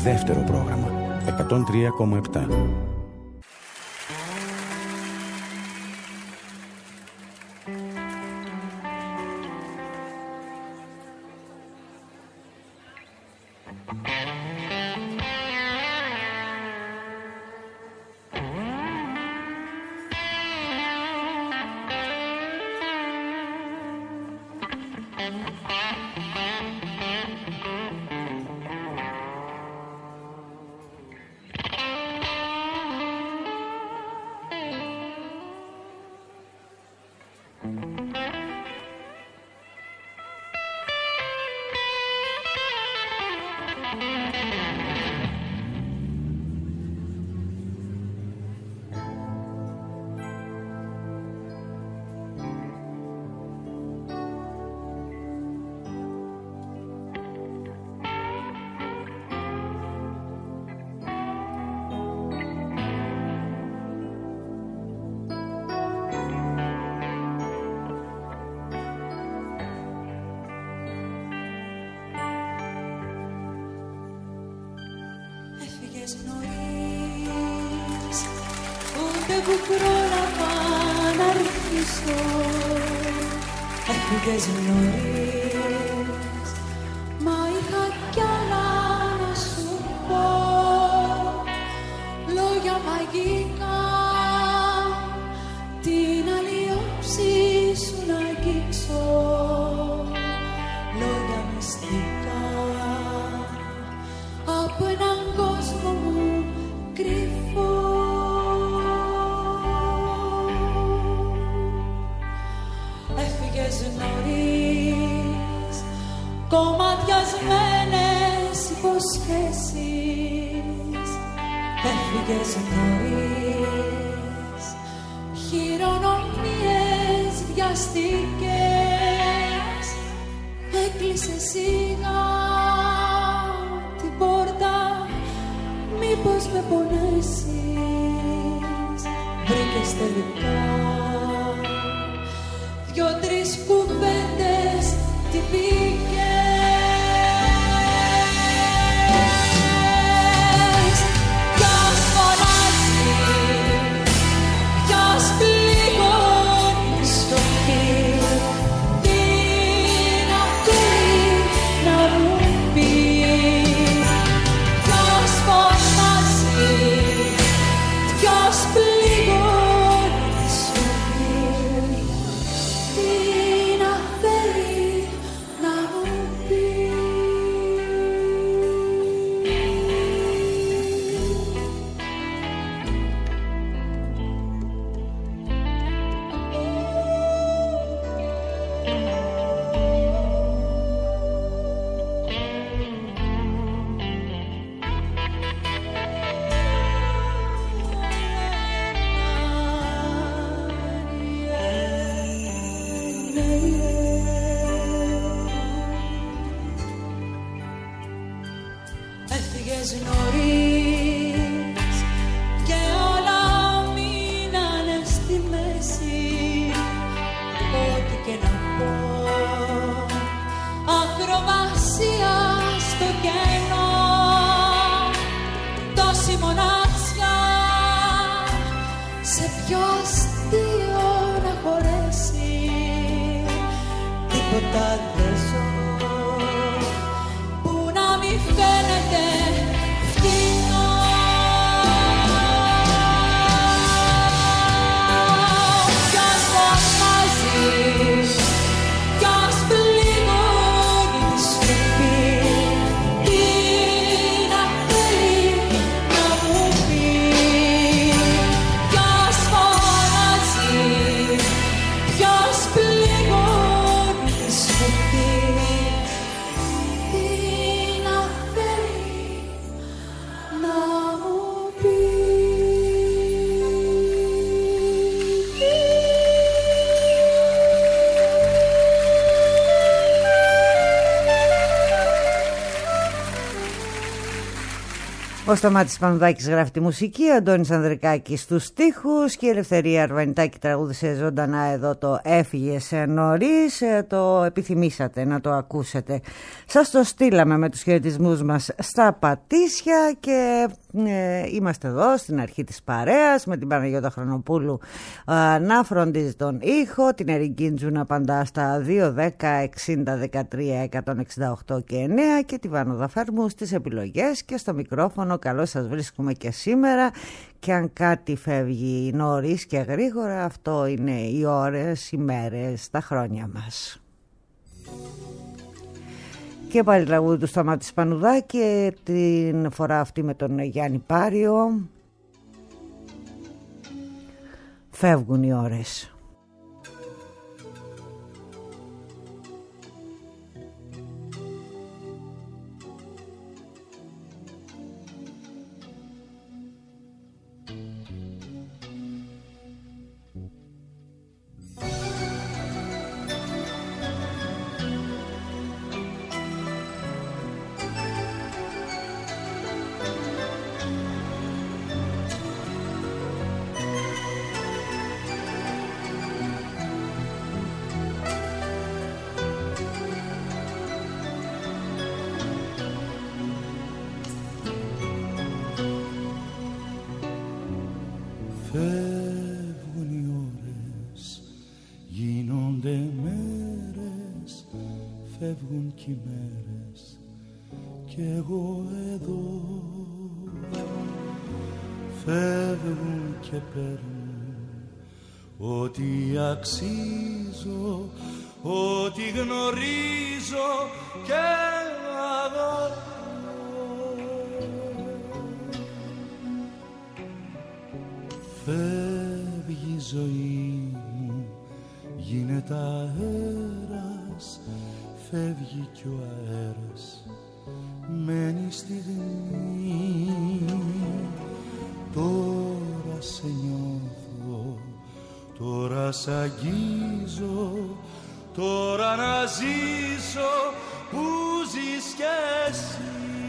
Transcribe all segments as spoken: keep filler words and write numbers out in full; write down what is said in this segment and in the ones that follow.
δεύτερο πρόγραμμα εκατόν τρία κόμμα επτά. που πρόλαβα να αρχίσω. Έφυγες νωρίς, μα είχα κι άλλα να σου πω. Λόγια μαγικά, την αλλιώψη σου να αγγίξω. Λόγια μυστικά, από έναν κόσμο μου κρυφό. Έφυγες νωρίς, κομματιασμένες υποσχέσεις. Έφυγες νωρίς, χειρονομίες βιαστικές. Έκλεισε σιγά την πόρτα, μήπως με πονέσεις. Βρήκες τελικά δυο-τρεις κουβέντες τυπικές. Ποιος φωνάζει, ποιος πληγώνει στο χείλ. Τι να θέλει να μου πει. Ποιος φωνάζει, ποιος πληγώνει στο χείλ. Τι να θέλει να μου πει. Έφυγες νωρίς και όλα μείνανε στη μέση. Ό,τι και να πω, ακροβασία στο κενό. Τόση μοναξιά, σε ποιο αστείο να χωρέσει. Τίποτα δεν ζω που να μη φαίνεται φτηνό. Ποιος φωνάζει, ποιος πληγώνει τη σιωπή. Τι να θέλει να μου πει. Ποιος φωνάζει, ποιος πληγώνει τη σιωπή. Τι να θέλει Ο Σταμάτης Πανουδάκης γράφει τη μουσική, ο Αντώνης Ανδρικάκης στους στίχους και η Ελευθερία Αρβανιτάκη τραγούδισε ζωντανά εδώ το «Έφυγες νωρίς». Το επιθυμήσατε να το ακούσετε. Σας το στείλαμε με τους χαιρετισμούς μας στα Πατήσια και ε, είμαστε εδώ στην αρχή της παρέας με την Παναγιώτα Χρονοπούλου ε, να φροντίζει τον ήχο, την Ερικίντζου να απαντά στα δύο δέκα εξήντα δεκατρία εκατόν εξήντα οκτώ και εννέα και τη Βάνο Φέρμου στις επιλογές και στο μικρόφωνο. Καλώς σας βρίσκουμε και σήμερα και αν κάτι φεύγει νωρίς και γρήγορα, αυτό είναι οι ώρες, οι μέρες, τα χρόνια μας. Και πάλι τραγούδι του Σταμάτη Πανουδάκη, την φορά αυτή με τον Γιάννη Πάριο. Φεύγουν οι ώρες. Φεύγουν οι ώρες, γίνονται μέρες, φεύγουν κι οι μέρες κι εγώ εδώ. Φεύγουν και παίρνουν ό,τι αξίζω, ό,τι γνωρίζω και αγαπώ. Φεύγει η ζωή μου, γίνεται αέρας, φεύγει κι ο αέρας, μένει στιγμή. Τώρα σε νιώθω, τώρα σ' αγγίζω, τώρα να ζήσω που ζεις κι εσύ.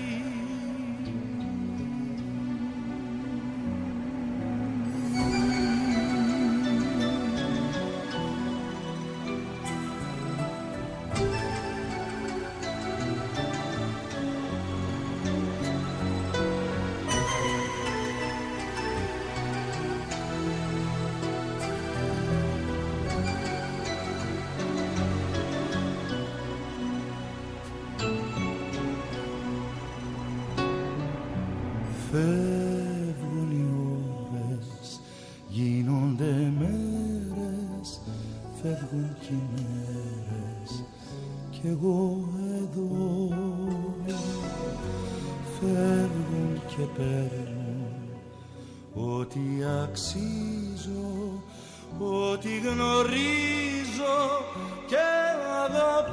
Φεύγουν οι ώρες, γίνονται μέρες, φεύγουν κι οι μέρες κι εγώ εδώ. Φεύγουν και παίρνουν ό,τι αξίζω, ό,τι γνωρίζω και αγαπώ.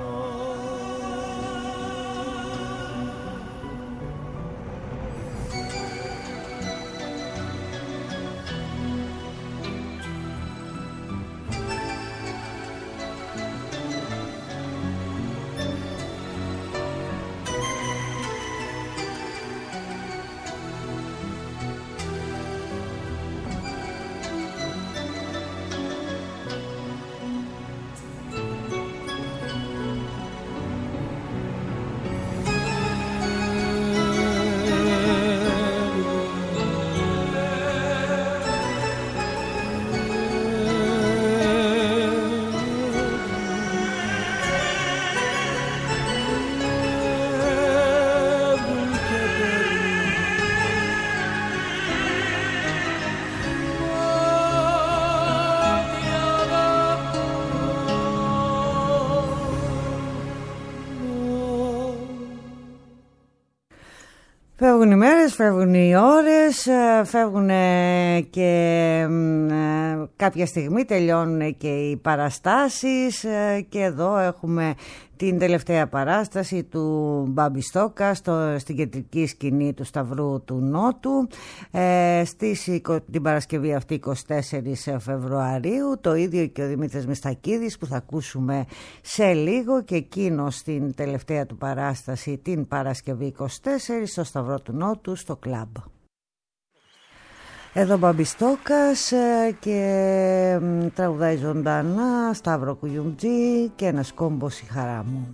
Φεύγουν οι μέρες, φεύγουν οι ώρες, φεύγουν και κάποια στιγμή τελειώνουν και οι παραστάσεις και εδώ έχουμε την τελευταία παράσταση του Μπάμπη Στόκα στο, στην κεντρική σκηνή του Σταυρού του Νότου ε, στις, την Παρασκευή αυτή εικοστή τέταρτη Φεβρουαρίου. Το ίδιο και ο Δημήτρης Μιστακίδης που θα ακούσουμε σε λίγο, και εκείνο στην τελευταία του παράσταση την Παρασκευή εικοστή τέταρτη στο Σταυρό του Νότου στο κλαμπ. Εδώ Μπαμπιστόκας και τραγουδάει ζωντανά Σταύρο Κουγιουμτζή και ένας κόμπος η χαρά μου.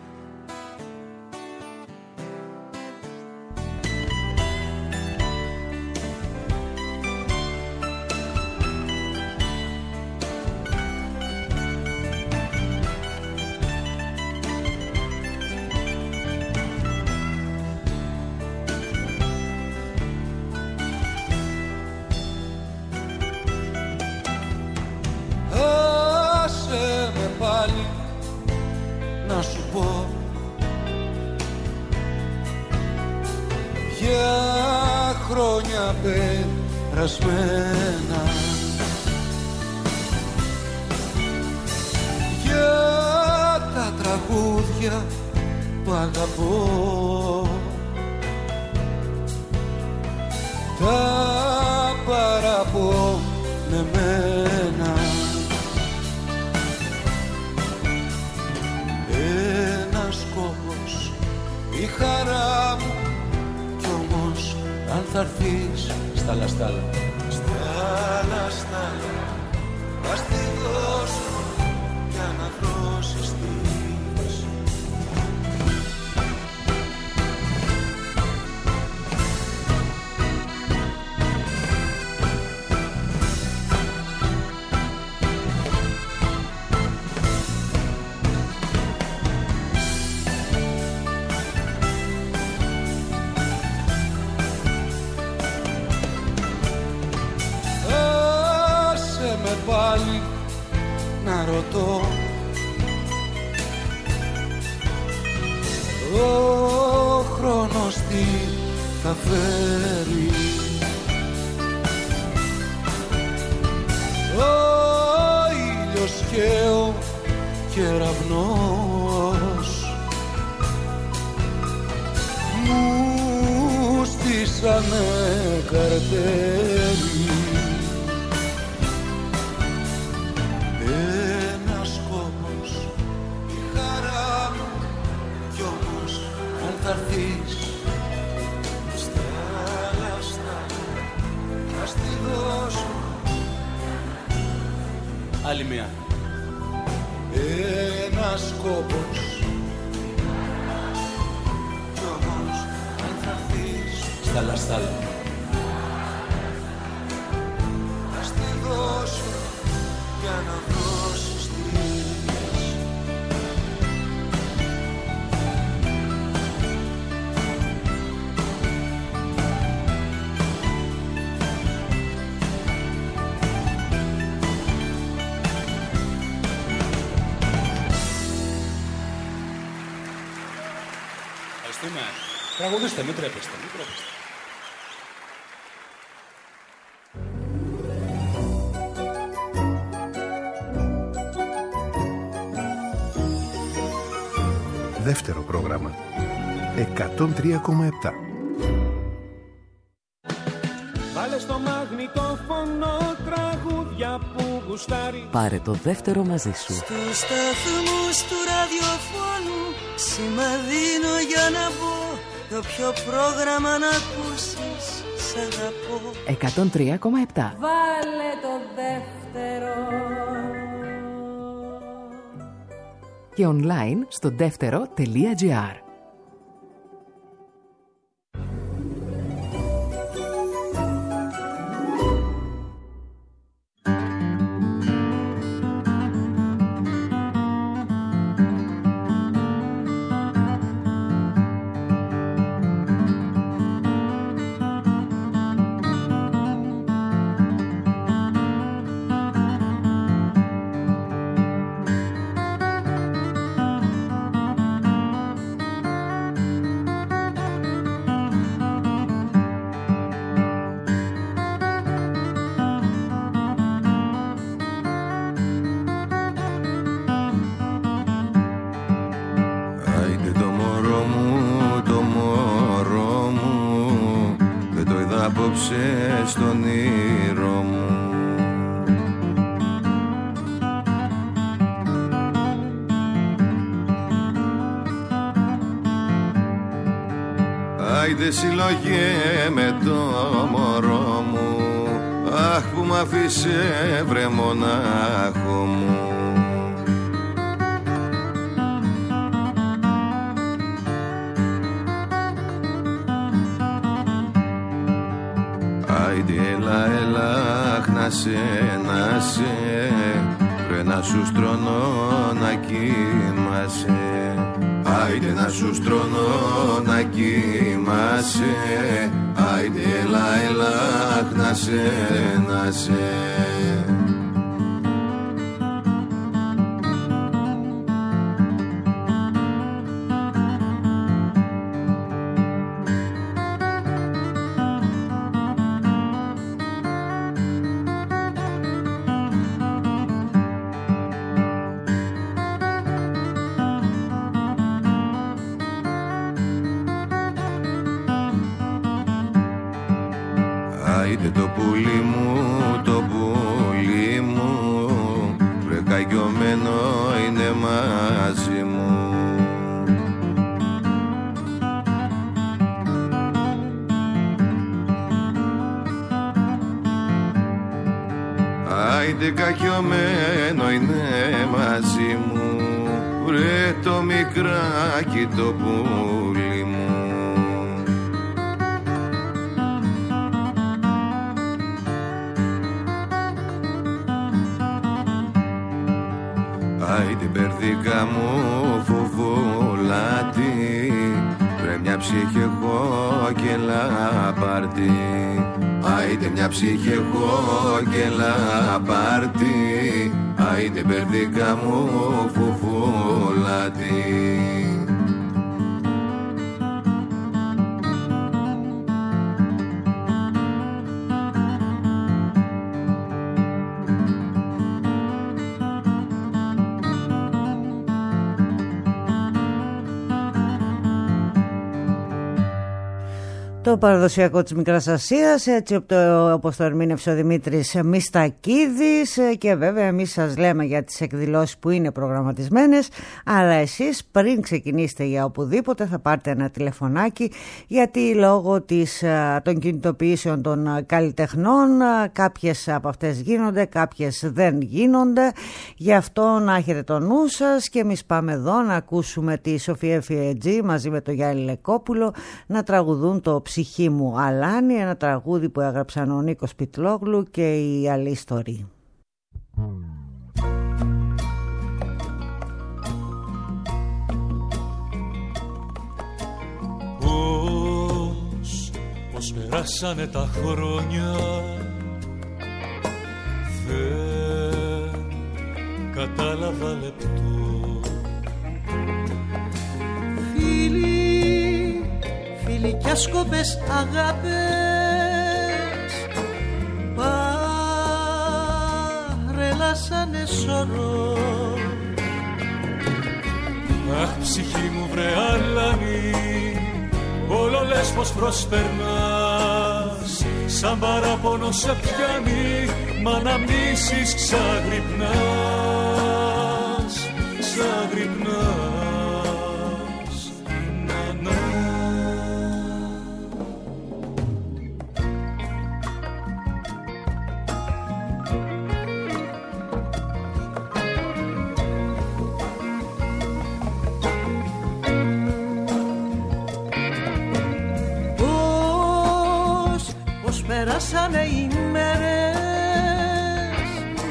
Περασμένα για τα τραγούδια που αγαπώ, τα παραπονεμένα, ένας κόμπος η χαρά μου, κι όμως αν θα έρθεις στάλα, στάλα, στάλα, στάλα, ας τη δώσω για να δώσεις της. Πάλι να ρωτώ, ο χρόνος τι θα φέρει, ο ήλιος και ο κεραυνός μου στήσανε καρτέρι. Άλλη μία. Ένας κόμπος, κι όμως αν θα έρθεις στάλα, στάλα, ας τη δώσω για να δώσεις της. Τραγουδίστε, μην τρέπεστε, μην τρέπεστε. Δεύτερο πρόγραμμα. εκατόν τρία κόμμα επτά. Βάλε στο μαγνητόφωνο τραγούδια που γουστάρει. Πάρε το δεύτερο μαζί σου. Στους σταθμούς του ραδιοφώνου σήμα δίνω για να μπω. Το ποιο πρόγραμμα να ακούσεις, σ' αγαπώ. εκατόν τρία κόμμα επτά. Βάλε το δεύτερο. Και online στο δεύτερο τελεία τζι άρ. μωρό μου, το μωρό μου, δεν το είδα απόψε στον όνειρό μου. Άιντε συλλογέ με το μωρό μου, αχ που μ' αφήσε βρε μονάχο μου. Άιντε έλα έλα να σε να σε, βρε να σου στρώνω να κοιμάσαι. Άιντε να σου στρώνω να κοιμάσαι, άιντε έλα έλα να σε να σε. Άιντε το πουλί μου, το πουλί μου, βρε καγιωμένο είναι μαζί μου. Άιντε καγιωμένο είναι μαζί μου, βρε το μικράκι το πουλί μου. Άιντε μπερδίκα μου φοβολάτη, βρε μια ψυχή έχω και λαπάρτη. Άιντε μια ψυχή έχω και λαπάρτη, άιντε μπερδίκα μου φοβολάτη. Το παραδοσιακό της Μικράς Ασίας, έτσι όπως το ερμήνευσε ο Δημήτρης Μιστακίδης, και βέβαια εμείς σας λέμε για τις εκδηλώσεις που είναι προγραμματισμένες, αλλά εσείς πριν ξεκινήσετε για οπουδήποτε θα πάρετε ένα τηλεφωνάκι, γιατί λόγω της, των κινητοποιήσεων των καλλιτεχνών κάποιες από αυτές γίνονται, κάποιες δεν γίνονται, γι' αυτό να έχετε το νου σας. Και εμείς πάμε εδώ να ακούσουμε τη Σοφία Φιετζή μαζί με τον Γιάννη Λεκόπουλο να τραγουδούν το «Ψυχή μου Αλάνη», ένα τραγούδι που έγραψαν ο Νίκος Πιτλόγλου και η Αλίστορη. Πώς, πώς περάσανε τα χρόνια, δεν κατάλαβα λεπτό. Φίλοι, φίλοι κι άσκοπες αγάπες παρελάσανε σωρό. Αχ, ψυχή μου βρε Αλάνη, όλο λες πως προσπερνάς, σαν παράπονο σε πιάνει, μα να μνήσεις ξαγρυπνάς, ξαγρυπνάς. Περάσανε οι μέρες,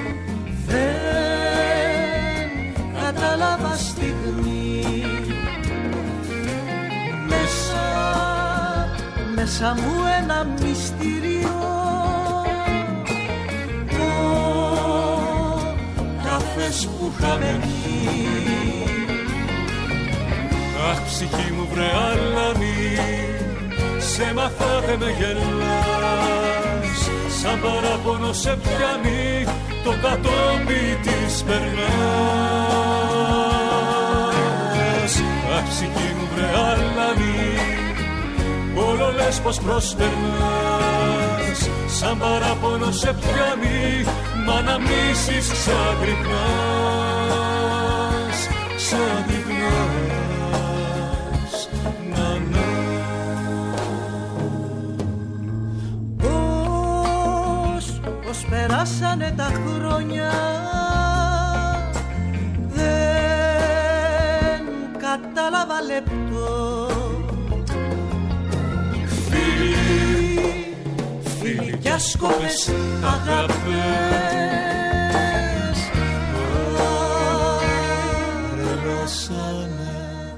δεν κατάλαβα στιγμή. Μέσα, μέσα μου ένα μυστήριο, ο καφές που είχαμε πιει. Αχ, ψυχή μου βρε Αλάνη, σε μάθα δε με γελάς, σαν παράπονο σε πιάνει, το κατόπι της περνάς. Αχ, ψυχή μου βρε αλάνι, όλο λες πως προσπερνάς, σαν παράπονο σε πιάνει, μα να μίσεις ξαγρυπνάς, ξαγρυπνάς, να να. Πώς, πώς περάσανε τα χρόνια, δεν κατάλαβα λεπτό. Φίλοι, φίλοι κι άσκοπες αγάπες, αρελάσανε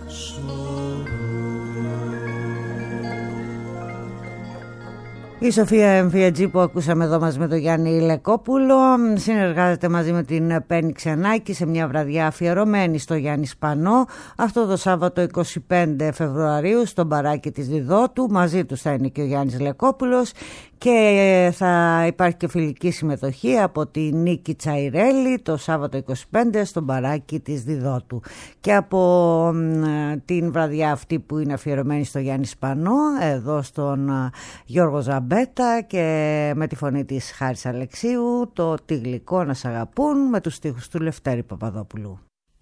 Η Σοφία Εμφιατζή που ακούσαμε εδώ μαζί με τον Γιάννη Λεκόπουλο συνεργάζεται μαζί με την Πέννη Ξενάκη σε μια βραδιά αφιερωμένη στο Γιάννη Σπανό αυτό το Σάββατο είκοσι πέντε Φεβρουαρίου στο μπαράκι της Διδότου. Μαζί τους θα είναι και ο Γιάννης Λεκόπουλος και θα υπάρχει και φιλική συμμετοχή από τη Νίκη Τσαϊρέλη το Σάββατο είκοσι πέντε στο μπαράκι της Διδότου. Και από την βραδιά αυτή που είναι αφιερωμένη στο Γιάννη Σπανό εδώ στον Γιώργο Ζαμπέτα και με τη φωνή της Χάρης Αλεξίου το «Τι γλυκό να σ' αγαπούν» με τους στίχους του Λευτέρη Παπαδόπουλου.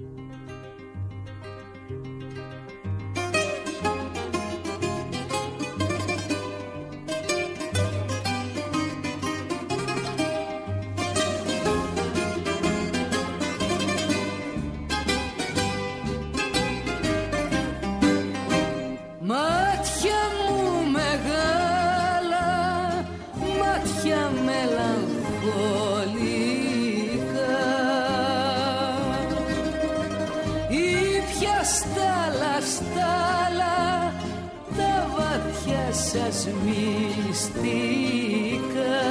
Μάτια μου μεγάλα, μάτια μελαγχολικά, ήπια στάλα στάλα τα βαθιά σας μυστικά.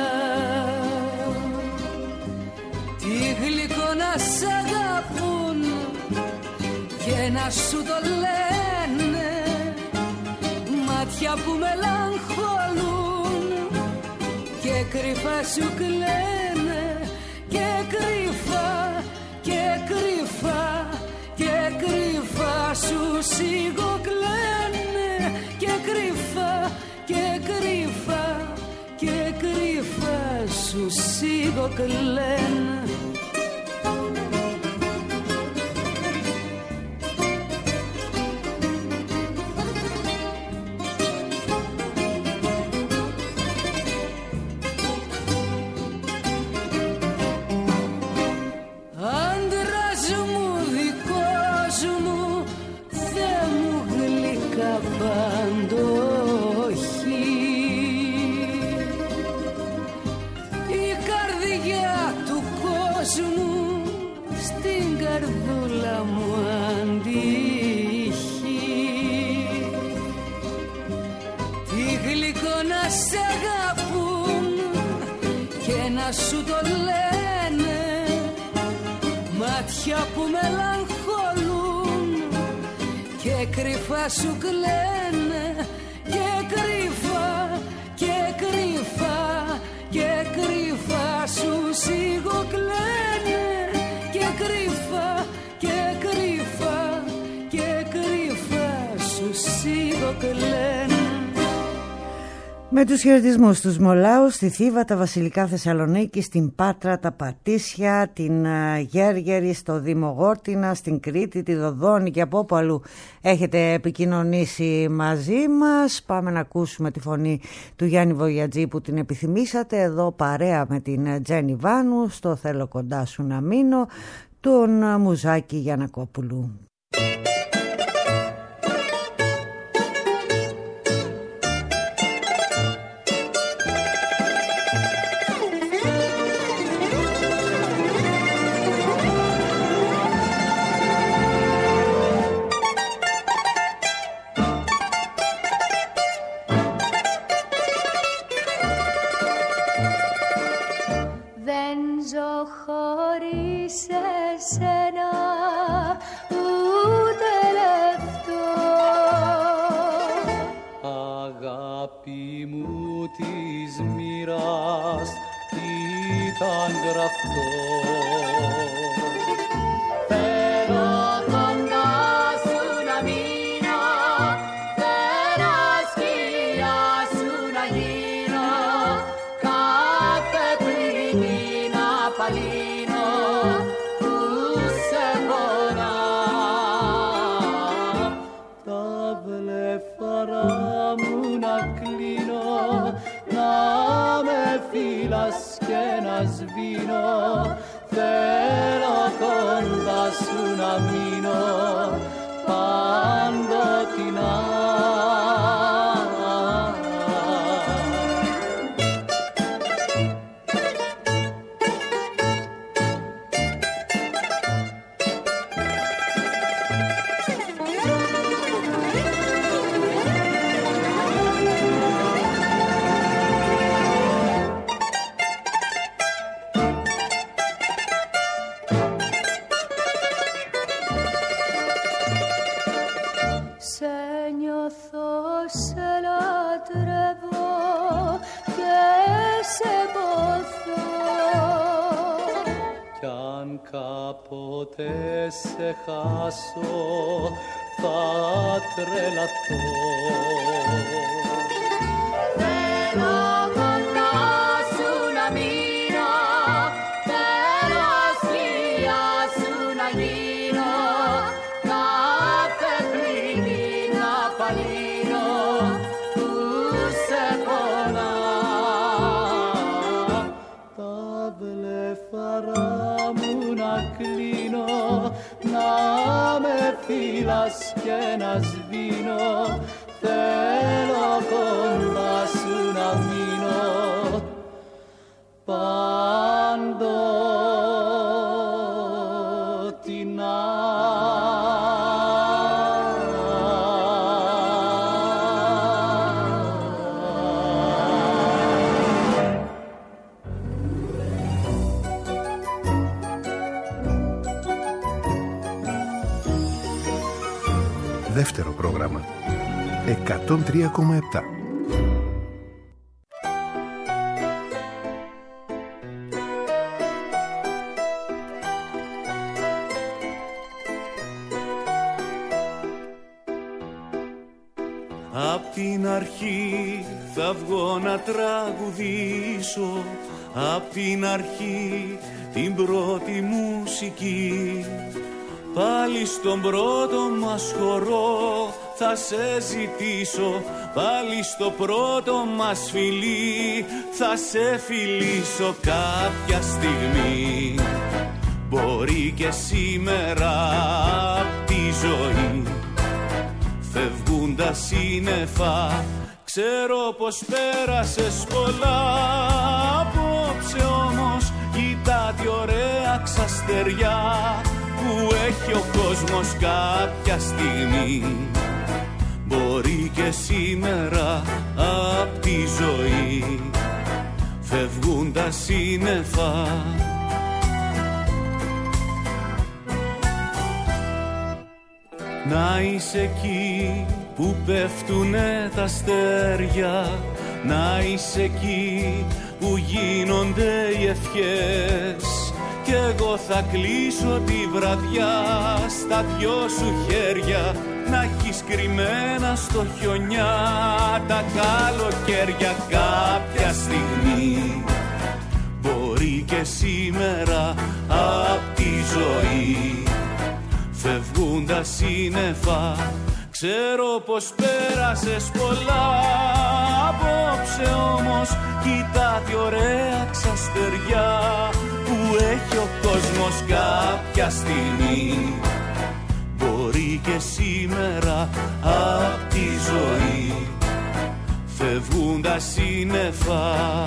Τι γλυκό να σ' αγαπούν και να σου το λένε, μάτια που μελαγχολούν και κρυφά σου κλαίνε, και κρυφά και κρυφά και κρυφά σου σιγοκλαίνε, και κρυφά και κρυφά και κρυφά σου σιγοκλαίνε. Σου το λένε, μάτια που μελαγχολούν και κρυφά σου κλαίνε, και κρυφά και κρυφά και κρυφά σου σιγοκλαίνε, και κρυφά και κρυφά και κρυφά σου σιγοκλαίνε. Με τους χαιρετισμούς στους Μολάους, στη Θήβα, τα Βασιλικά Θεσσαλονίκη, στην Πάτρα, τα Πατήσια, την Γέργερη, στο Δήμο Γόρτινα, στην Κρήτη, τη Δοδόνη και από όπου αλλού έχετε επικοινωνήσει μαζί μας. Πάμε να ακούσουμε τη φωνή του Γιάννη Βογιατζή που την επιθυμήσατε, εδώ παρέα με την Τζένι Βάνου στο «Θέλω κοντά σου να μείνω» τον Μουζάκη Γιαννακόπουλου. Αγάπη μου της μοίρας ήταν γραφτό. Θέλω κοντά σου να μείνω βλέφαρα μου να κλείνω, να με φύλας και να σβήνω, θέλω κοντά σου να μείνω παντοτινά. Κάποτε σε χάσω θα τρελαθώ. Θέλω κοντά σου να μείνω, θέλω σκιά σου να γίνω, κάθε πληγή να παλύνω που σε πονά. Τα βλέφαρα να κλείνω, να με φύλας και να σβήνω, θέλω κοντά σου να μείνω παντοτινά. Δεύτερο πρόγραμμα εκατόν τρία κόμμα επτά. Απ' την αρχή θα βγω να τραγουδήσω, απ' την αρχή την πρώτη μουσική. Πάλι στον πρώτο μας χορό θα σε ζητήσω, πάλι στο πρώτο μας φιλί θα σε φιλήσω κάποια στιγμή. Μπορεί και σήμερα απ' τη ζωή φεύγουν τα σύννεφα, ξέρω πως πέρασες πολλά. Απόψε όμως κοίτα τι ωραία ξαστεριά που έχει ο κόσμος κάποια στιγμή. Μπορεί και σήμερα απ' τη ζωή φεύγουν τα σύννεφα. Να είσαι εκεί που πέφτουνε τα αστέρια, να είσαι εκεί που γίνονται οι ευχές, κι εγώ θα κλείσω τη βραδιά στα δυο σου χέρια, να έχεις κρυμμένα στο χιονιά τα καλοκαίρια κάποια στιγμή. Μπορεί και σήμερα απ' τη ζωή φεύγουν τα σύννεφα, ξέρω πως πέρασες πολλά. Απόψε όμως κοίτα τι ωραία ξαστεριά που έχει ο κόσμος κάποια στιγμή. Μπορεί και σήμερα απ' τη ζωή φεύγουν τα σύννεφα.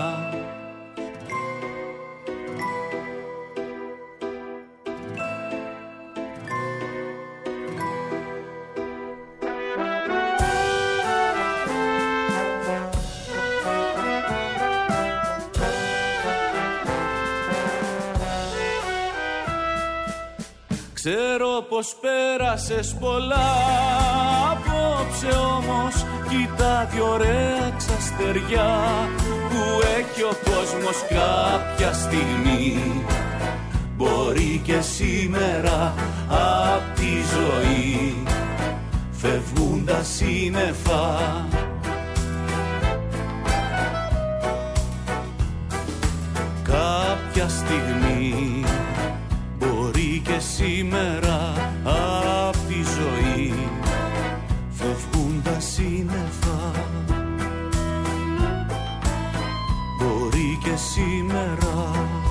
Ξέρω πως πέρασες πολλά. Απόψε όμως κοίτα τι ωραία ξαστεριά που έχει ο κόσμος κάποια στιγμή. Μπορεί και σήμερα απ' τη ζωή φεύγουν τα σύννεφα. Κάποια στιγμή μπορεί και σήμερα απ' τη ζωή φεύγουν σύννεφα. Μπορεί και σήμερα.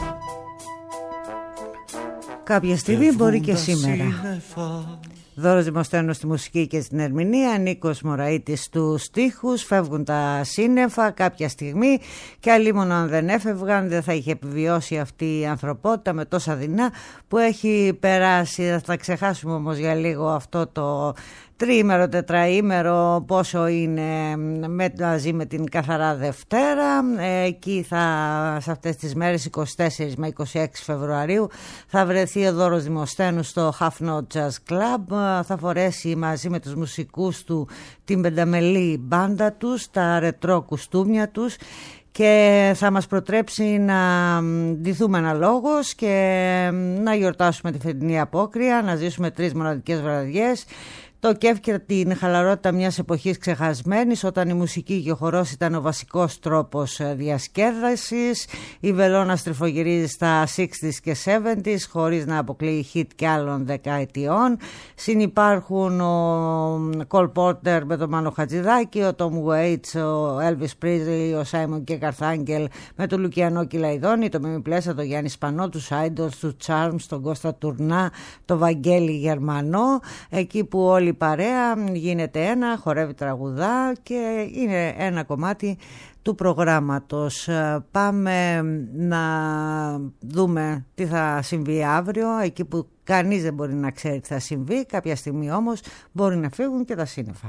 Κάποια στιγμή μπορεί και σήμερα. Δώρος Δημοσθένος στη μουσική και στην ερμηνεία, Νίκος Μωραΐτης στους στίχους. Φεύγουν τα σύννεφα κάποια στιγμή και αλλήμον αν δεν έφευγαν δεν θα είχε επιβιώσει αυτή η ανθρωπότητα με τόσα δεινά που έχει περάσει. Θα τα ξεχάσουμε όμως για λίγο αυτό το τριήμερο, τετραήμερο, πόσο είναι μαζί με την Καθαρά Δευτέρα. Εκεί θα, σε αυτές τις μέρες είκοσι τέσσερις με είκοσι έξι Φεβρουαρίου θα βρεθεί ο Δώρος Δημοσθένου στο Half Note Jazz Club. Θα φορέσει μαζί με τους μουσικούς του την πενταμελή μπάντα τους, τα ρετρό κουστούμια τους και θα μας προτρέψει να ντυθούμε αναλόγως και να γιορτάσουμε τη φετινή απόκρια, να ζήσουμε τρεις μοναδικές βραδιές. Το κέφι και την χαλαρότητα μιας εποχής ξεχασμένης, όταν η μουσική και ο χορός ήταν ο βασικός τρόπος διασκέδασης. Η βελόνα στριφογυρίζει στα εξήντα και εβδομήντα χωρίς να αποκλείει hit και άλλων δεκαετιών. Συνυπάρχουν ο Cole Porter με τον Μάνο Χατζηδάκη, ο Tom Waits, ο Elvis Presley, ο Simon και Garfunkel με τον Λουκιανό Κυλαϊδόνη, το Μίμη Πλέσσα, τον Γιάννη Σπανό, τους Idols, τους Charms, τον Κώστα Τουρνά, τον Βαγγέλη Γερμανό. Εκεί που όλοι η παρέα γίνεται ένα, χορεύει, τραγουδά και είναι ένα κομμάτι του προγράμματος. Πάμε να δούμε τι θα συμβεί αύριο, εκεί που κανείς δεν μπορεί να ξέρει τι θα συμβεί. Κάποια στιγμή όμως μπορεί να φύγουν και τα σύννεφα.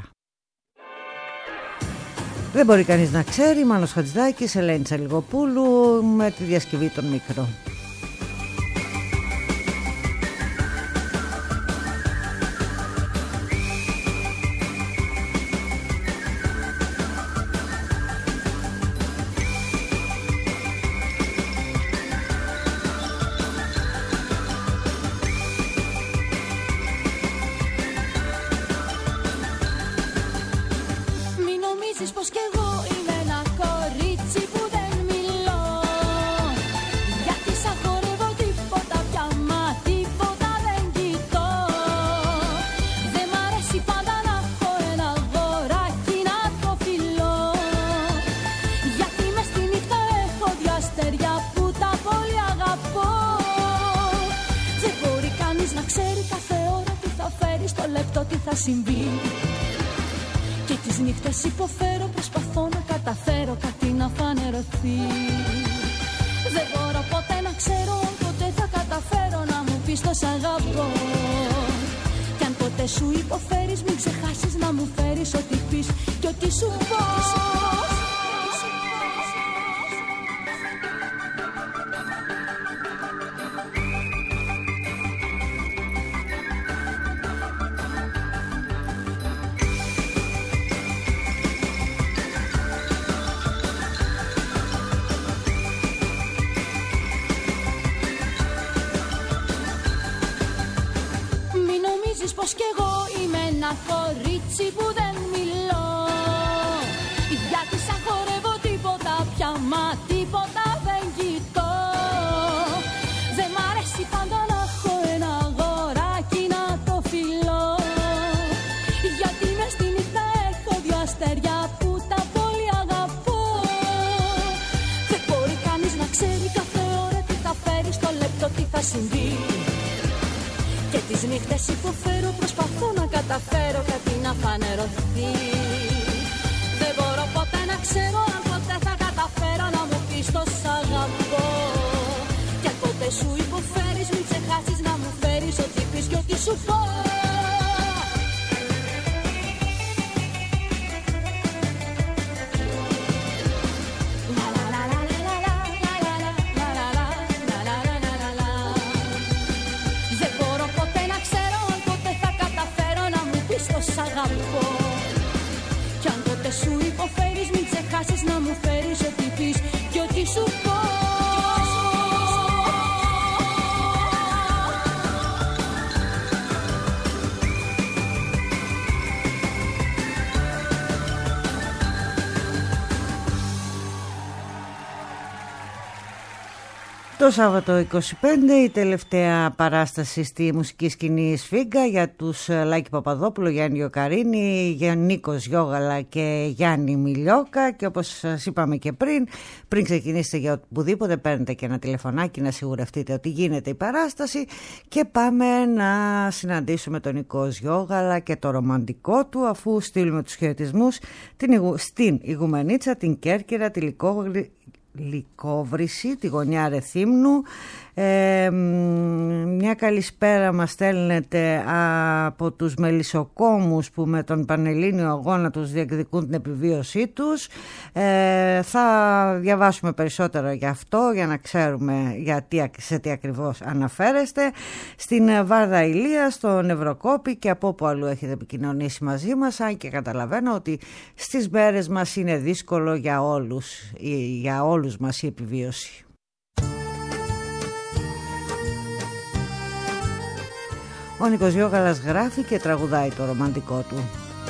Δεν μπορεί κανείς να ξέρει. Μάνος Χατζηδάκης, Ελένη Τσαλιγοπούλου με τη διασκευή των μικρών. Συμβεί. Και τις νύχτες υποφέρω, προσπαθώ να καταφέρω κάτι να φανερωθεί. Δεν μπορώ ποτέ να ξέρω αν ποτέ θα καταφέρω να μου πεις το σ' αγαπώ. Κι αν ποτέ σου υποφέρεις μην ξεχάσεις να μου φέρεις ό,τι πεις και ό,τι σου πω. πως κι εγώ είμαι ένα κορίτσι που δεν μιλώ, γιατί σαν χορεύω τίποτα πια, μα τίποτα δεν κοιτώ. Δεν μ' αρέσει πάντα να έχω ένα αγοράκι να το φιλώ, γιατί μες στη νύχτα έχω δυο αστέρια που τα πολύ αγαπώ. Δεν μπορεί κανείς να ξέρει κάθε ώρα τι θα φέρει, στο λεπτό τι θα συμβεί. Και τις νύχτες υποφέρω, προσπαθώ να καταφέρω κάτι να φανερωθεί. Δεν μπορώ ποτέ να ξέρω αν ποτέ θα καταφέρω να μου πεις το σ' αγαπώ. Και αν ποτέ σου υποφέρεις μην ξεχάσεις να μου φέρεις ό,τι πεις και ό,τι σου πω. Κι αν ποτέ σου υποφέρεις μην ξεχάσεις να μου φέρεις ό,τι πεις και ό,τι σου πω. Το Σάββατο είκοσι πέντε η τελευταία παράσταση στη μουσική σκηνή Σφίγγα για τους Λάκη Παπαδόπουλο, Γιάννη Γιοκαρίνη, Νίκος Γιώγαλα και Γιάννη Μιλιόκα. Και όπως σας είπαμε και πριν, πριν ξεκινήσετε για οπουδήποτε, παίρνετε και ένα τηλεφωνάκι να σιγουρευτείτε ότι γίνεται η παράσταση και πάμε να συναντήσουμε τον Νίκο Γιώγαλα και το ρομαντικό του, αφού στείλουμε τους χαιρετισμούς στην Ηγουμενίτσα, την Κέρκυρα, τη Λυκόβρη, Λυκόβρηση, τη γωνιά Ρεθύμνου. Ε, μια καλησπέρα μας στέλνεται από τους μελισσοκόμους που με τον Πανελλήνιο αγώνα τους διεκδικούν την επιβίωσή τους. Ε, θα διαβάσουμε περισσότερο για αυτό για να ξέρουμε γιατί, σε τι ακριβώς αναφέρεστε. Στην Βάρδα Ηλία, στον Ευρωκόπη και από όπου αλλού έχετε επικοινωνήσει μαζί μας, αν και καταλαβαίνω ότι στις μέρες μας είναι δύσκολο για όλους, για όλους μας η επιβίωση. Ο Νίκος Γιώγαλας γράφει και τραγουδάει το ρομαντικό του.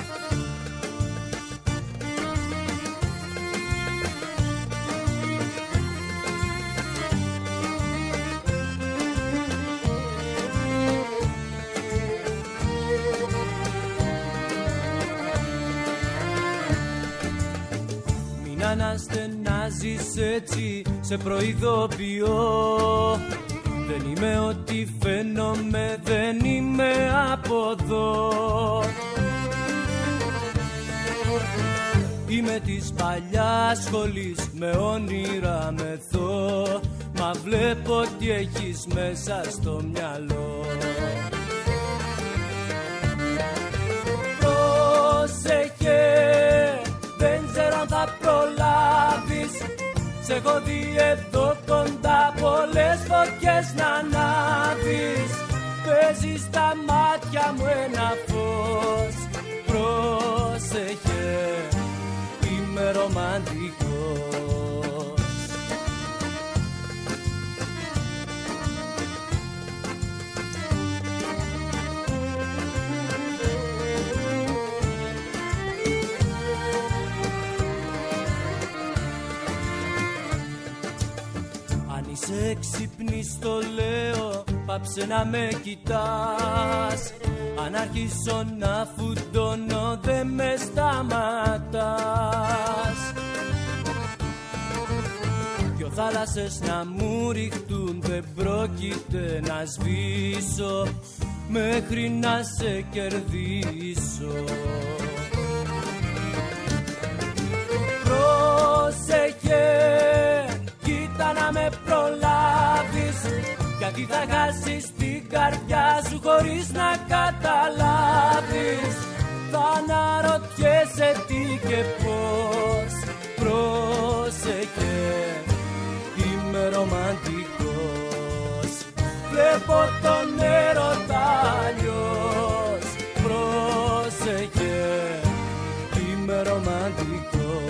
Μην αναστενάζεις έτσι, σε προειδοποιώ. Δεν είμαι ό,τι φαίνομαι, δεν είμαι από εδώ. Είμαι της παλιάς σχολής, με όνειρα μεθώ. Μα βλέπω τι έχεις μέσα στο μυαλό. Πρόσεχε, δεν ξέρω αν θα προλάβεις. Σ' έχω δει εδώ κοντά πολλές φωτιές να ανάβεις. Παίζει στα μάτια μου ένα φως. Πρόσεχε, είμαι ρομαντικός. Είσαι έξυπνη στο λέω, πάψε να με κοιτάς. Αν αρχίσω να φουντώνω δε με σταματάς. Δυο θάλασσες να μου ριχτούν δεν πρόκειται να σβήσω μέχρι να σε κερδίσω. Πρόσεχε, κοίτα να με προλάβεις, γιατί θα χάσεις την καρδιά σου χωρίς να καταλάβεις. Θα αναρωτιέσαι τι και πώς. Πρόσεχε, είμαι ρομαντικός. Βλέπω τον έρωτα αλλιώς. Πρόσεχε, είμαι ρομαντικός.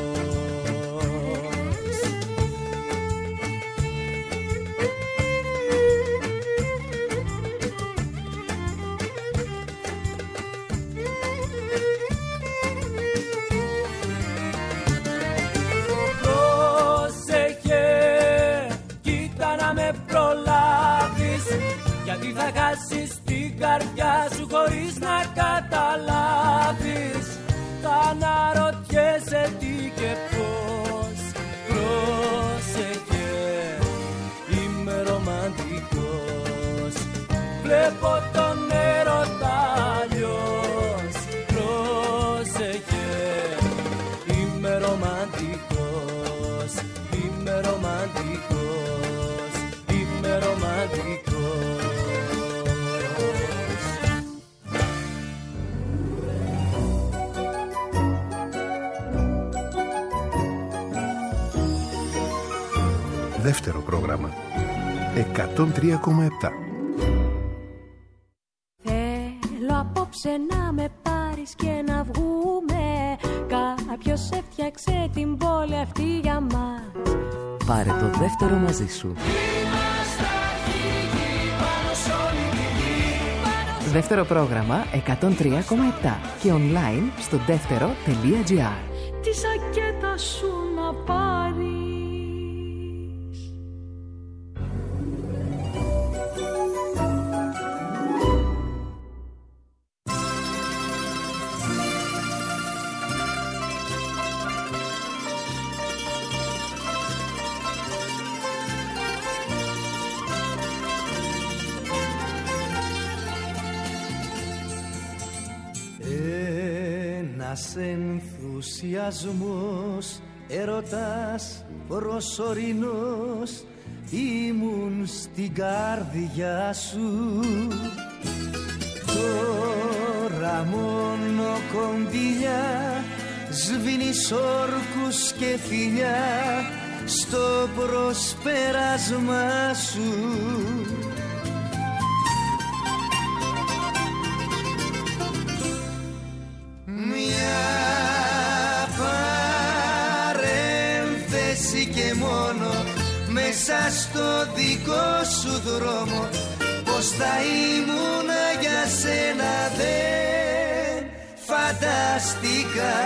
Γιατί θα χάσεις την καρδιά σου χωρίς να καταλάβεις. Θα αναρωτιέσαι τι και πώς. Πρόσεχε, είμαι ρομαντικός. Βλέπω τον έρωτα αλλιώς. Πρόσεχε, είμαι ρομαντικός. Είμαι ρομαντικός. Είμαι ρομαντικός. Δεύτερο πρόγραμμα εκατόν τρία κόμμα επτά. Θέλω απόψε να με πάρεις και να βγούμε. Κάποιος έφτιαξε την πόλη αυτή για μας. Πάρε το δεύτερο μαζί σου. Δεύτερο πρόγραμμα εκατόν τρία κόμμα επτά και online στο δεύτερο.gr. Τη σακέτα σου να πάρεις. Ένας ενθουσιασμός, έρωτας προσωρινός, ήμουν στην καρδιά σου. Τώρα μόνο κοντιλιά, σβήνεις όρκους και φιλιά στο προσπέρασμα σου. Μια παρένθεση και μόνο μέσα στο δικό σου δρόμο, πως θα ήμουνα για σένα δεν φανταστικά.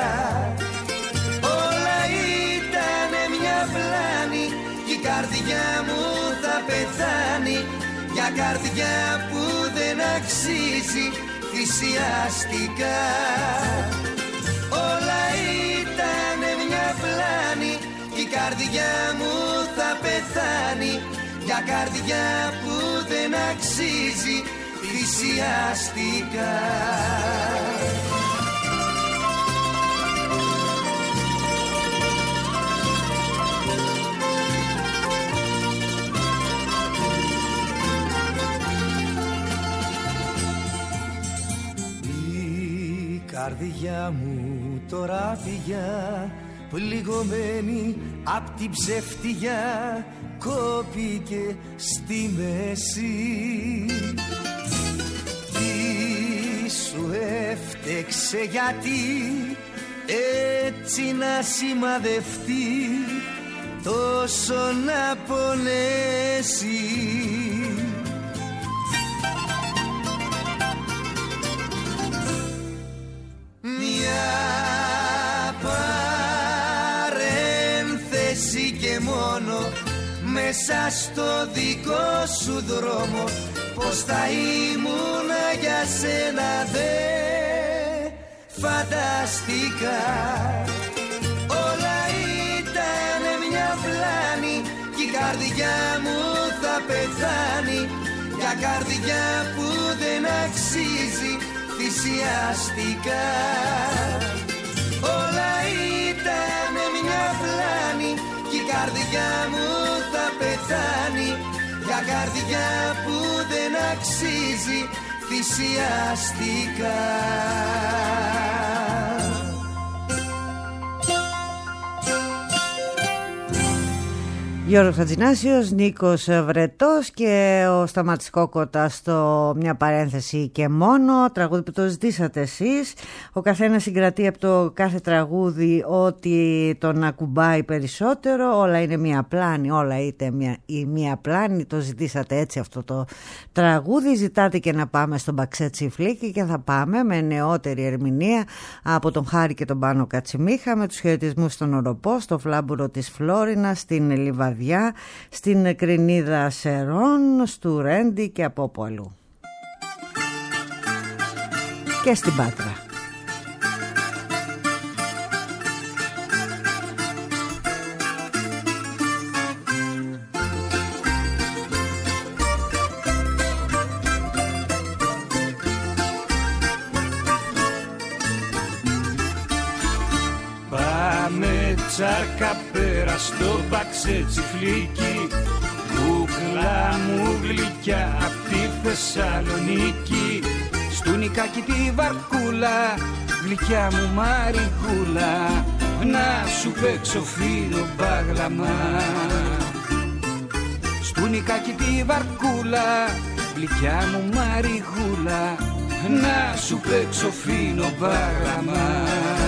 Όλα ήτανε μια πλάνη κι η καρδιά μου θα πεθάνει για καρδιά που δεν αξίζει θυσιαστικά. Όλα ήτανε μια πλάνη κι η καρδιά μου θα πεθάνει για καρδιά που δεν αξίζει θυσιαστικά. Η καρδιά μου τώρα πια πληγωμένη απ' την ψευτιά κόπηκε στη μέση. Τι σου έφτεξε γιατί έτσι να σημαδευτεί, τόσο να πονέσει. Μια παρένθεση και μόνο μέσα στο δικό σου δρόμο, πως θα ήμουνα για σένα δεν φανταστικά. Όλα ήτανε μια πλάνη κι η καρδιά μου θα πεθάνει για καρδιά που δεν αξίζει θυσιαστικά. Όλα ήτανε μια πλάνη κι η καρδιά μου θα πεθάνει για καρδιά που δεν αξίζει θυσιαστικά. Γιώργος Χατζηνάσιος, Νίκος Βρετός και ο Σταμάτης Κόκοτα στο μια παρένθεση και μόνο, τραγούδι που το ζητήσατε εσείς. Ο καθένας συγκρατεί από το κάθε τραγούδι ότι τον ακουμπάει περισσότερο. Όλα είναι μια πλάνη, όλα είτε μια, η μια πλάνη. Το ζητήσατε έτσι αυτό το τραγούδι. Ζητάτε και να πάμε στον Μπαξέτσι Φλίκη και θα πάμε με νεότερη ερμηνεία από τον Χάρη και τον Πάνο Κατσιμίχα, με τους χαιρετισμούς στον Οροπό, στο Φλάμπουρο της Φλόρινα, στην Λιβαδιά, στην Κρινίδα Σερών, στου Ρέντι και από όπου αλλού. Και στην Πάτρα. Πάμε τσάρκα πέρα στο Μπαξέτσι Φλίκη, κούκλα μου γλυκιά απ' τη Θεσσαλονίκη. Στου νικάκι τη βαρκούλα, γλυκιά μου μαριγούλα, να σου παίξω φίνο μπάγλαμα. Στου νικάκι τη βαρκούλα, γλυκιά μου μαριγούλα, να σου παίξω φίνο μπάγλαμα.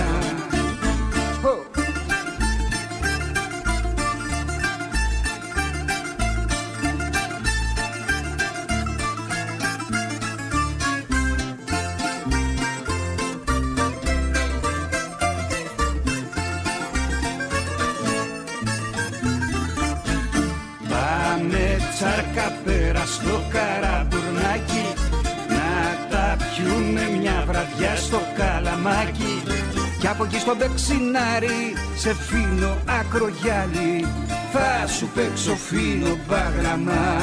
Τσάρκα πέρα στο Καραμπουρνάκι, να τα πιούμε μια βραδιά στο Καλαμάκι. Κι από εκεί στο Μπεξινάρι, σε φίνο ακρογιάλι, θα σου παίξω φίνο μπάγραμα.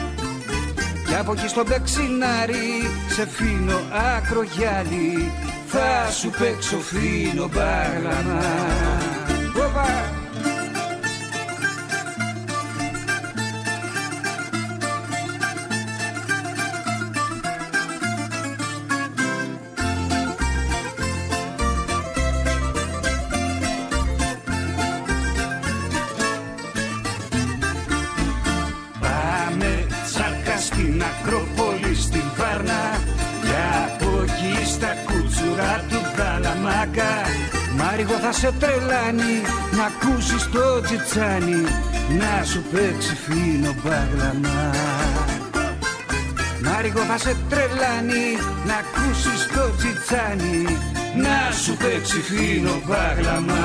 Κι από εκεί στο Μπεξινάρι, σε φίνο ακρογιάλι, θα σου παίξω φίνο μπάγλαμα. Οπα! Στην Ακρόπολη, στην Βάρνα, και από εκεί στα κούτσουρα του Καλαμάκα. Μάριγο θα σε τρελάνει να ακούσεις το τσιτσάνι, να σου παίξει φίνο μπάγλαμα. Μάριγο θα σε τρελάνει να ακούσεις το τσιτσάνι, να σου παίξει φίνο μπάγλαμα.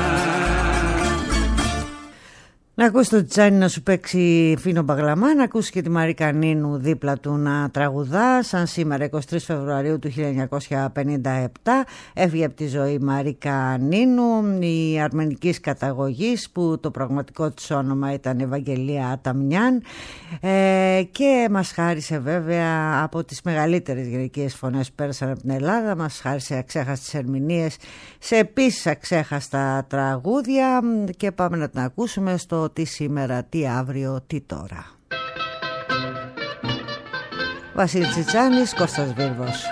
Να ακούσει το Τσάνι να σου παίξει φίνο μπαγλαμά, να ακούσει και τη Μαρίκα Νίνου δίπλα του να τραγουδά. Σαν σήμερα εικοστή τρίτη Φεβρουαρίου του χίλια εννιακόσια πενήντα επτά έφυγε από τη ζωή η Μαρίκα Νίνου, η αρμενικής καταγωγής, που το πραγματικό της όνομα ήταν Ευαγγελία Αταμιάν, ε, και μας χάρισε βέβαια από τις μεγαλύτερες γυναικείες φωνές που πέρασαν από την Ελλάδα. Μας χάρισε αξέχαστες ερμηνείες σε επίσης αξέχαστα τραγούδια, και πάμε να την ακούσουμε στο τι σήμερα, τι αύριο, τι τώρα. Βασίλης Τσιτσάνης, Κώστας Βίρβος.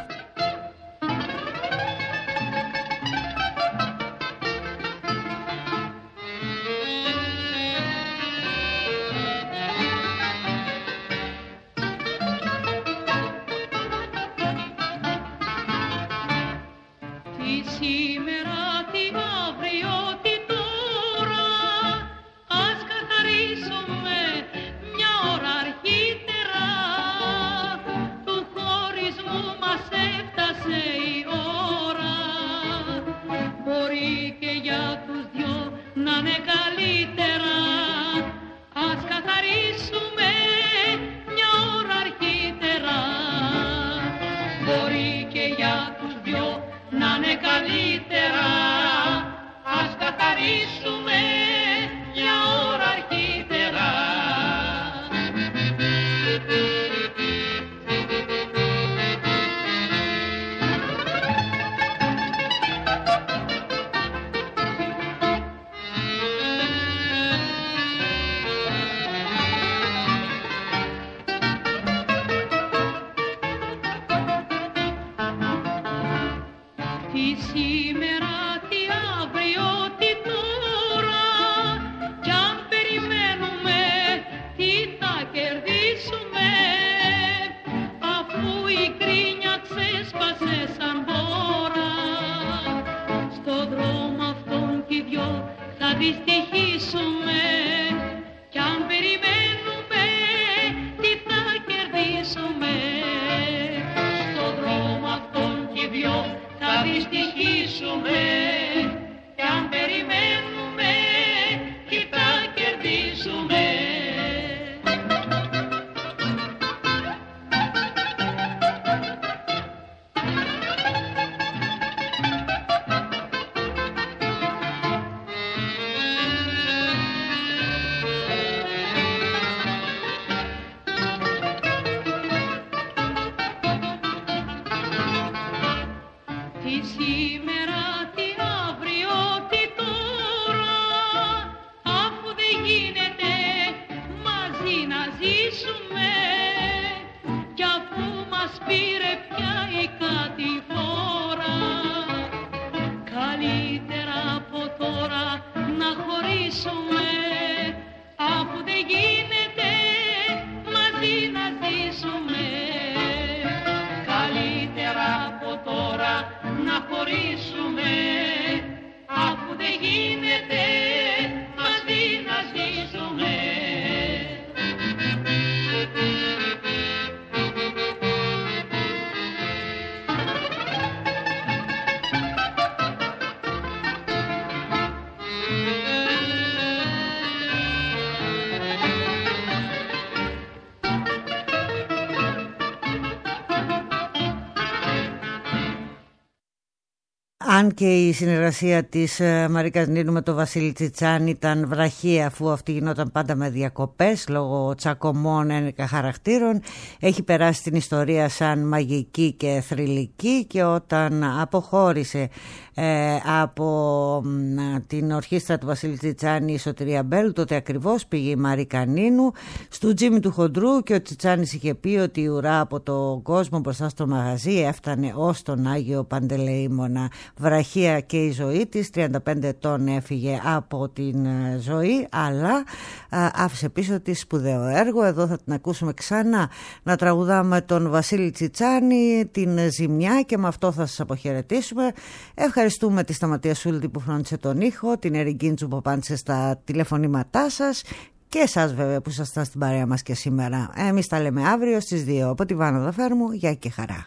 Αν και η συνεργασία της Μαρίκας Νίνου με τον Βασίλη Τσιτσάνη ήταν βραχία, αφού αυτή γινόταν πάντα με διακοπές λόγω τσακωμών ένεκα χαρακτήρων, έχει περάσει στην ιστορία σαν μαγική και θρυλική, και όταν αποχώρησε ε, από ε, την ορχήστρα του Βασίλη Τσιτσάνη η Σωτηρία Μπέλου, τότε ακριβώς πήγε η Μαρίκα Νίνου στο τζίμι του χοντρού, και ο Τσιτσάνης είχε πει ότι η ουρά από τον κόσμο μπροστά στο μαγαζί έφτανε ως τον Άγιο Παντελεήμονα. Βραχία και η ζωή της, τριάντα πέντε ετών έφυγε από την ζωή, αλλά α, άφησε πίσω της σπουδαίο έργο. Εδώ θα την ακούσουμε ξανά να τραγουδάμε τον Βασίλη Τσιτσάνη, την Ζημιά, και με αυτό θα σας αποχαιρετήσουμε. Ευχαριστούμε τη Σταματία Σούλτη που φρόντισε τον ήχο, την Εριγκίντσου που απάντησε στα τηλεφωνήματά σας, και εσάς βέβαια που ήσασταν στην παρέα μας και σήμερα. Εμείς τα λέμε αύριο στις δύο. Από τη Βάνα Δαφέρμου, γεια και χαρά.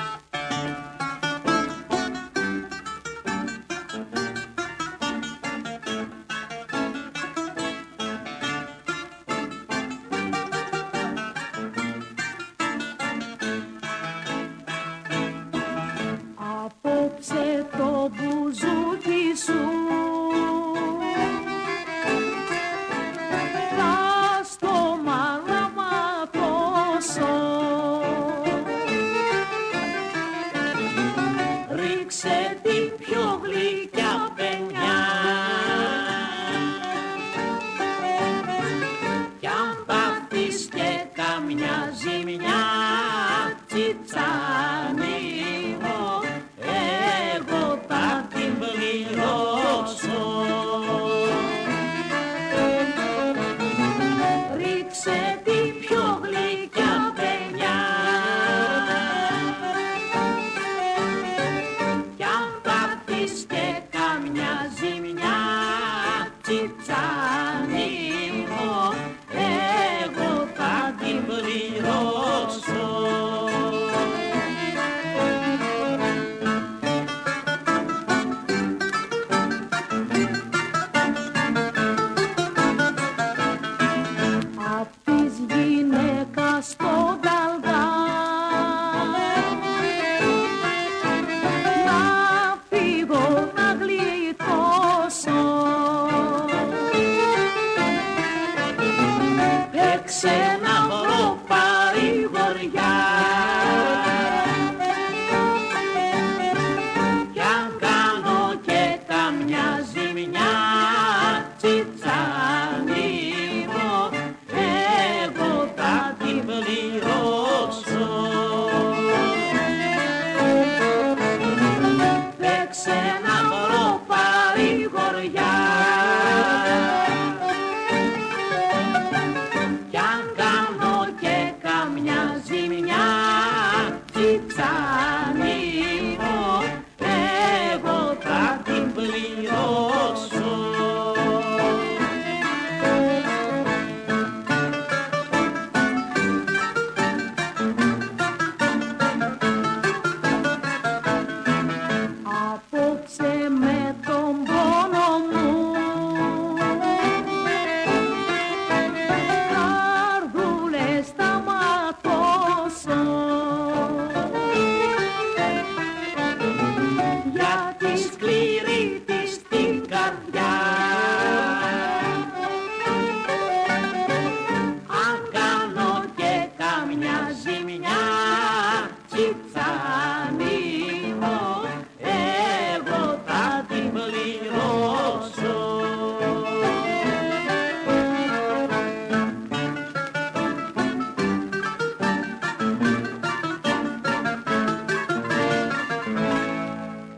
Απόψε το μπουζούκι σου θα στο μαλαματώσω. Ρίξε την πιο γλυκιά παινιά, κι αν πάθεις και καμιά ζημιά, Τσιτσάνη μου, εγώ θα την πληρώσω. Ρίξε την πιο γλυκιά παινιά, κι αν πάθεις και καμιά ζημιά, Τσιτσάνη μου, εγώ θα την πληρώσω. Απ' της γυναίκας στον ταλγά να φύγω να γλιτώσω. Έξε να βρω παρηγοριά, κι αν κάνω και καμιά ζημιά, Τσιτσάνη μου, εγώ θα την πληρώσω. Έξε να βρω παρηγοριά, κι αν κάνω και καμιά ζημιά, Τσιτσάνη μου, εγώ θα την πληρώσω.